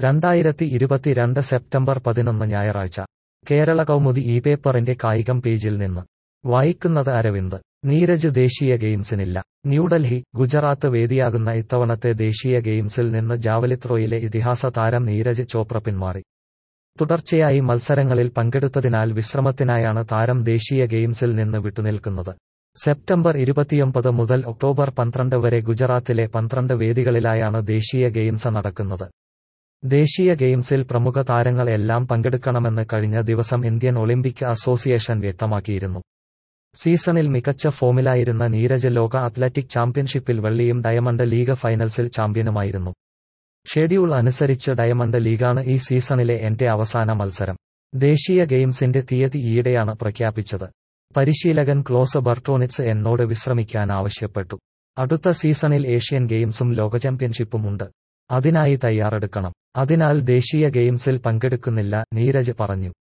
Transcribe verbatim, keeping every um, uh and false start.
രണ്ടായിരത്തി ഇരുപത്തിരണ്ട് സെപ്റ്റംബർ പതിനൊന്ന് ഞായറാഴ്ച കേരള കൗമുദി ഈ പേപ്പറിന്റെ കായികം പേജിൽ നിന്ന് വായിക്കുന്നത് അരവിന്ദ്. നീരജ് ദേശീയ ഗെയിംസിനില്ല. ന്യൂഡൽഹി. ഗുജറാത്ത് വേദിയാകുന്ന ഇത്തവണത്തെ ദേശീയ ഗെയിംസിൽ നിന്ന് ജാവലിൻ ത്രോയിലെ ഇതിഹാസ താരം നീരജ് ചോപ്ര പിന്മാറി. തുടർച്ചയായി മത്സരങ്ങളിൽ പങ്കെടുത്തതിനാൽ വിശ്രമത്തിനായാണ് താരം ദേശീയ ഗെയിംസിൽ നിന്ന് വിട്ടുനിൽക്കുന്നത്. സെപ്റ്റംബർ ഇരുപത്തിയൊമ്പത് മുതൽ ഒക്ടോബർ പന്ത്രണ്ട് വരെ ഗുജറാത്തിലെ പന്ത്രണ്ട് വേദികളിലായാണ് ദേശീയ ഗെയിംസ് നടക്കുന്നത്. ദേശീയ ഗെയിംസിൽ പ്രമുഖ താരങ്ങൾ എല്ലാം പങ്കെടുക്കണമെന്ന് കഴിഞ്ഞ ദിവസം ഇന്ത്യൻ ഒളിമ്പിക് അസോസിയേഷൻ വ്യക്തമാക്കിയിരുന്നു. സീസണിൽ മികച്ച ഫോമിലായിരുന്ന നീരജ് ലോക അത്ലറ്റിക് ചാമ്പ്യൻഷിപ്പിൽ വെള്ളിയും ഡയമണ്ട് ലീഗ് ഫൈനൽസിൽ ചാമ്പ്യനുമായിരുന്നു. ഷെഡ്യൂൾ അനുസരിച്ച് ഡയമണ്ട് ലീഗാണ് ഈ സീസണിലെ എന്റെ അവസാന മത്സരം. ദേശീയ ഗെയിംസിന്റെ തീയതി ഈയിടെയാണ് പ്രഖ്യാപിച്ചത്. പരിശീലകൻ ക്ലോസ് ബർട്ടോണിറ്റ്സ് എന്നോട് വിശ്രമിക്കാൻ ആവശ്യപ്പെട്ടു. അടുത്ത സീസണിൽ ഏഷ്യൻ ഗെയിംസും ലോക ചാമ്പ്യൻഷിപ്പും ഉണ്ട്. അതിനായി തയ്യാറെടുക്കണം. അതിനാൽ ദേശീയ ഗെയിംസിൽ പങ്കെടുക്കുന്നില്ല, നീരജ് പറഞ്ഞു.